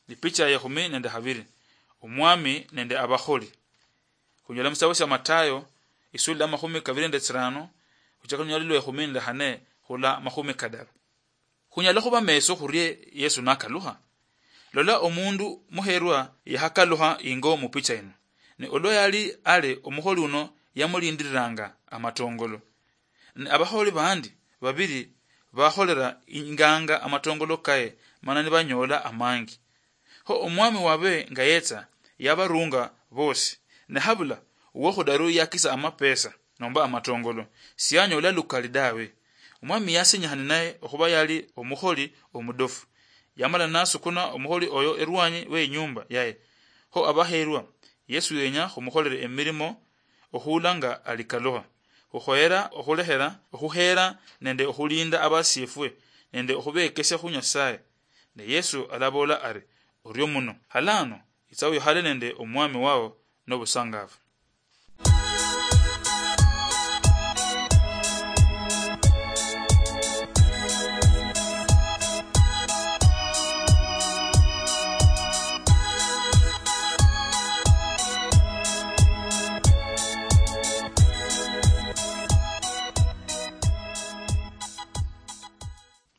Lipicha ya 12 umwami nende abakholi. Kunyola musawo sha Matayo isula 25 kuchaka nyalilo ya 14 khula 10. Kunyala khuba meso khurie Yesu nakaluha. Lola omundu muherwa yahakaluha ingo mu picha ino. Ne olo yali ale omukholi uno yamulindiriranga amatongolo. Ne abakholi bandi babiri bakholera inganga amatongolo kae manani banyola amangi. Ho omwami wabe ngayetsa yabarunga bose ne habula uwo khudaru yakisa amapesa nomba amatongolo siyanyola lukali dawe. Omwami yasinyahana naye okhuba yali omukholi omudofu. Yamala nasukuna omukholi oyo erwanyi we nyumba yaye. Ho abaherwa Yesu yenya khumukholera emirimo okhulanga alikaloha. Okhoera okhulehera okhuhera nende okhulinda abasifwe nende okhubekesha khunyasaye. Ne Yesu alabola ari oryo muno halano itsawo yohale nende omwami wao nobusangavu.